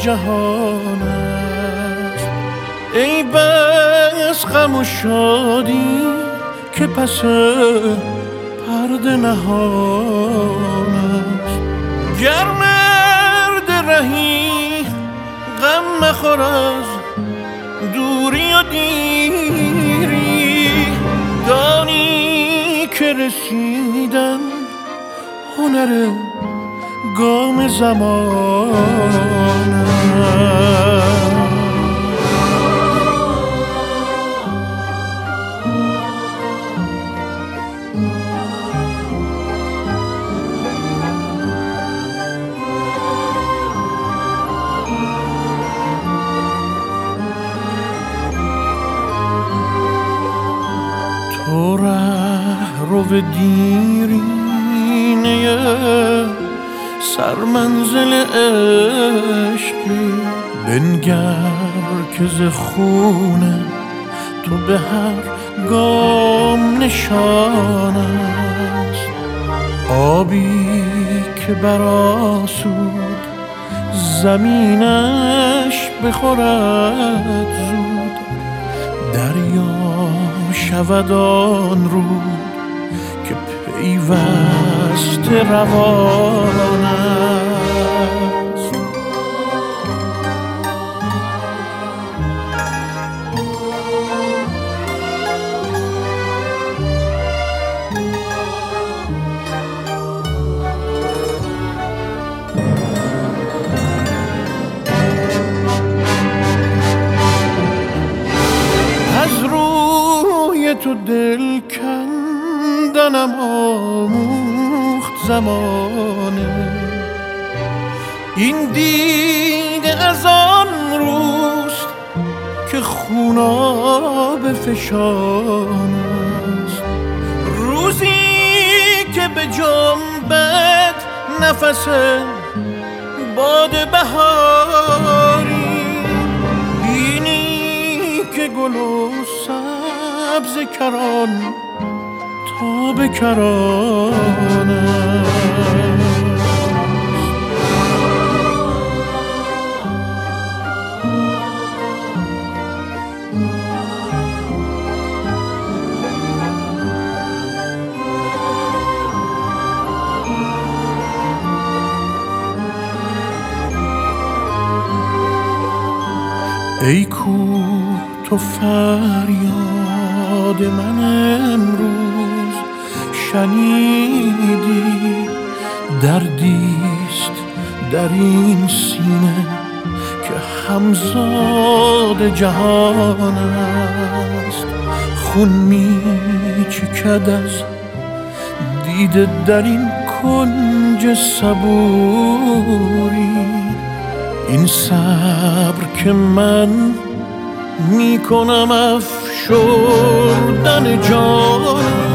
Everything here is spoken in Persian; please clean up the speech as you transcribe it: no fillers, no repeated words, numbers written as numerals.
جهان است. ای بس غم و شادی که پس پرده نهان است. گر مرد رهی غم مخور از دوری و دیری، دانی که رسیدن هنر گام زمان است. تو رهرو دیرینه سرمنزل عشقی، بنگر که ز خون تو به هر گام نشان است. آبی که برآسود زمینش بخورد زود، دریا شود آن رود که پیوسته روان است. از روی تو دل کندنم آموخت زمانه، این دیده از آن روست که خوناب فشان است. روزی که به جنبت نفس باد بهاری، بینی که گل و سبز کران تا به کران است. ای کوه تو فریاد من امروز شنیدی، دردیست در این سینه که همزاد جهان است. خون می چکد از دیده در این کنج صبوری، این صبر که من می کنم افشردن جان